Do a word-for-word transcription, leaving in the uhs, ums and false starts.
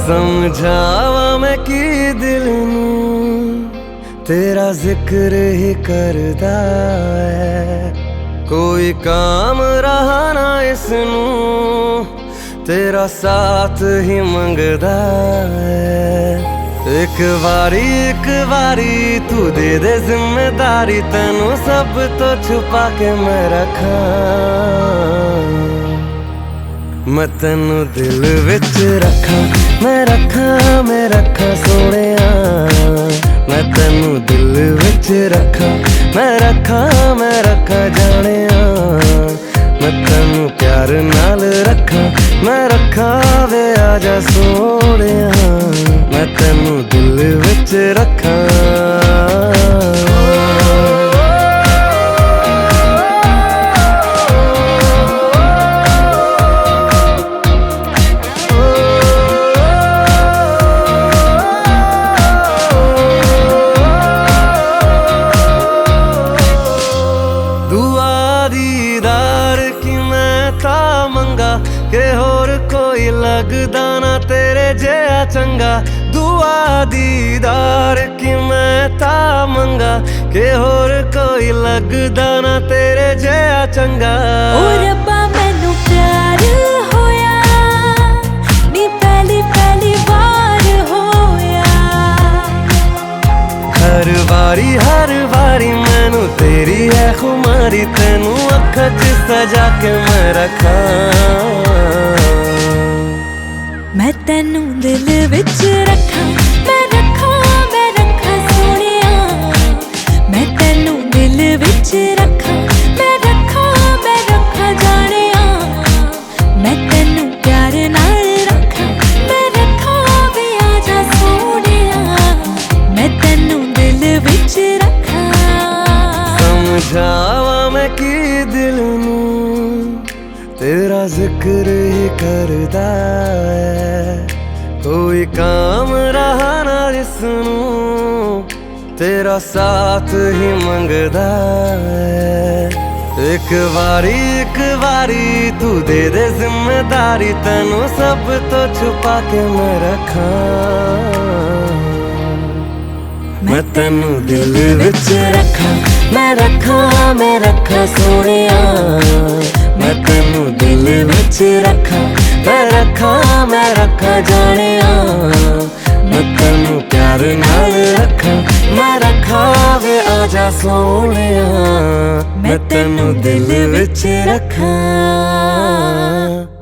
समझावा मैं की दिल नूं तेरा जिक्र ही करदा है। कोई काम रहा ना इसनूं तेरा साथ ही मंगदा है। एक बारी एक बारी तू दे दे जिम्मेदारी, तेनू सब तो छुपा के मैं रखा। मैं तेनू दिल विच रखा, मैं रखा मैं रखा सोहणिया। मैं तेनू दिल विच रखा, मैं रखा मैं रखा जानिया। मैं तेनू प्यार नाल रखा, मैं रखा वे आजा सोहणिया। मैं तेनू दिल विच रखा। दुआ दीदार की मैं ता मंगा के होर कोई लगदा ना तेरे जिहा चंगा। दुआ दीदार की मैं ता मंगा के होर कोई लगदा ना तेरे जिहा चंगा। ओ रब्बा मैनू प्यार होया नी पहली पहली बार होया। हर बारी हर बारी मैनू तेरी है खुमारी, तेनू अखां च सजा के मैं रखा। मैं तेनू दिल विच रखा, मैं रखा मैं रखा सोहणिया। मैं तेनू दिल विच रखा, मैं रखा मैं रखा जानिया। मैं तेनू प्यार नाल रखा, मैं रखा वे आजा सोहणिया। मैं तेनू दिल विच रखा। समझावा मैं की दिल नूं तेरा जिक्र ही करदा है। कोई काम रहा ना जिसनूं तेरा साथ ही मंगदा है। एक बारी एक बारी तू दे दे जिम्मेदारी, तेनू सब तो छुपा के मैं रखा। मैं तेनू दिल विच रखा, मैं रखा मैं रखा सोहणिया। मैं तेनू दिल विच रखा, मैं रखा मैं रखा जानिया। मैं तेनू प्यार नाल रखा, मैं रखा वे आजा सोहणिया। मैं तेनू दिल विच रखा।